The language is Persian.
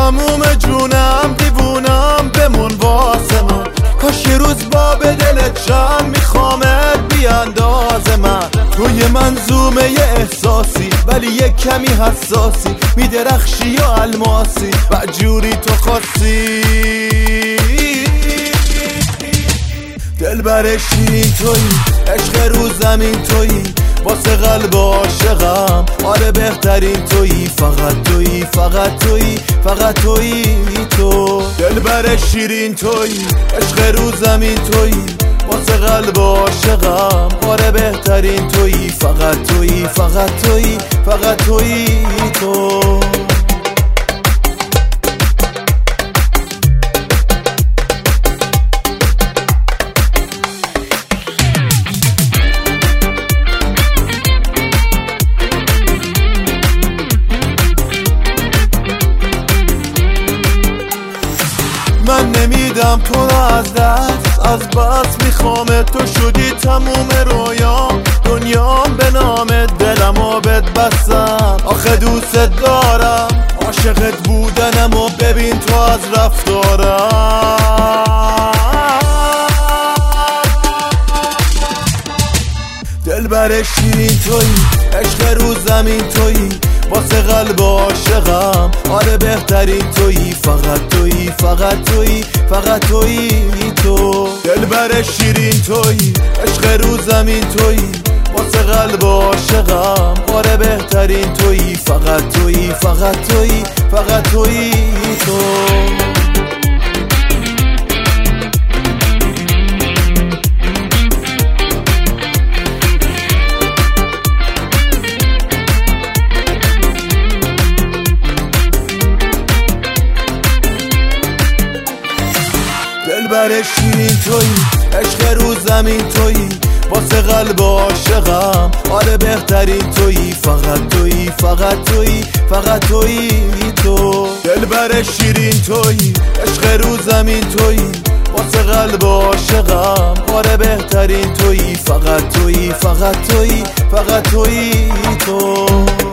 تموم جونم دیوونم بمون واسه من، کاش یه روز با به دلت شم میخوامت بی انداز من. توی منظومه یه احساسی ولی یه کمی حساسی، میدرخشی یا الماسی و جوری تو خاصی. دلبر شیرین تویی، عشق رو زمین تویی، واسه قلب عاشقم آره بهترین تویی. فقط تویی، فقط تویی، فقط تویی تو. دلبر شیرین تویی، عشق رو زمین تویی، واسه قلب عاشقم آره بهترین تویی. فقط تویی، فقط تویی، فقط تویی تو. من نمیدم تو رو از دست، از بس میخوامت. تو شدی تموم رویام، دنیام به نامت، دلمو بهت بستم. آخه دوست دارم، عاشقت بودنم و ببین تو از رفتارم. دلبر شیرین تویی، عشق رو زمین تویی، واسه قلب عاشقم آره بهترین تویی. فقط تویی، فقط تویی، فقط تویی تو. دلبر شیرین تویی، عشق رو زمین تویی، واسه قلب عاشقم آره بهترین تویی. فقط تویی، فقط تویی، فقط تویی تو. دلبر شیرین تویی، عشق رو زمین تویی، واسه قلب عاشقم آره بهترین تویی. فقط تویی، فقط تویی، فقط تویی تو. دلبر شیرین تویی، عشق رو زمین تویی، واسه قلب عاشقم آره بهترین تویی. فقط تویی، فقط تویی، فقط تویی تو.